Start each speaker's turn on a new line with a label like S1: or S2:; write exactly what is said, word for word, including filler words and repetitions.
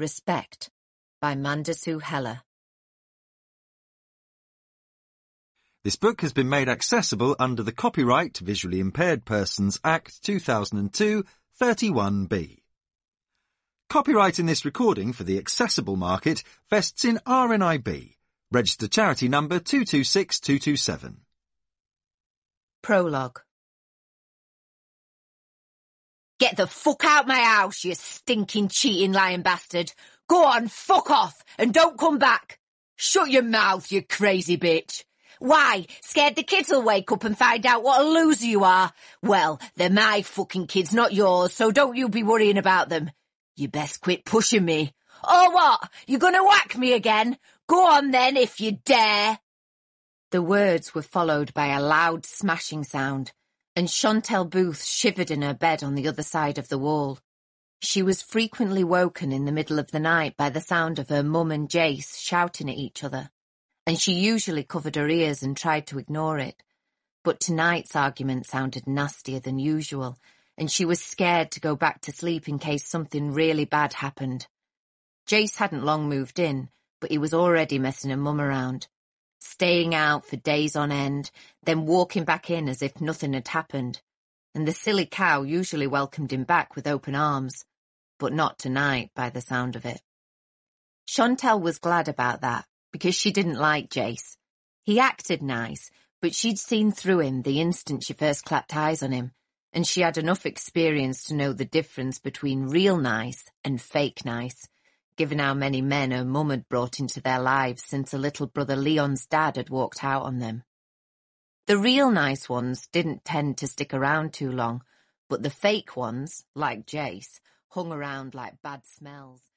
S1: Respect by Mandasu Heller.
S2: This book has been made accessible under the Copyright Visually Impaired Persons Act two thousand two, thirty-one B. Copyright in this recording for the accessible market vests in R N I B, registered charity number two two six two two seven.
S1: Prologue.
S3: Get the fuck out my house, you stinking, cheating, lying bastard. Go on, fuck off, and don't come back. Shut your mouth, you crazy bitch. Why? Scared the kids will wake up and find out what a loser you are? Well, they're my fucking kids, not yours, so don't you be worrying about them. You best quit pushing me. Oh, what? You gonna whack me again? Go on then, if you dare.
S1: The words were followed by a loud smashing sound, and Chantel Booth shivered in her bed on the other side of the wall. She was frequently woken in the middle of the night by the sound of her mum and Jace shouting at each other, and she usually covered her ears and tried to ignore it. But tonight's argument sounded nastier than usual, and she was scared to go back to sleep in case something really bad happened. Jace hadn't long moved in, but he was already messing her mum around, staying out for days on end, then walking back in as if nothing had happened. And the silly cow usually welcomed him back with open arms, but not tonight by the sound of it. Chantel was glad about that, because she didn't like Jace. He acted nice, but she'd seen through him the instant she first clapped eyes on him, and she had enough experience to know the difference between real nice and fake nice, given how many men her mum had brought into their lives since her little brother Leon's dad had walked out on them. The real nice ones didn't tend to stick around too long, but the fake ones, like Jace, hung around like bad smells.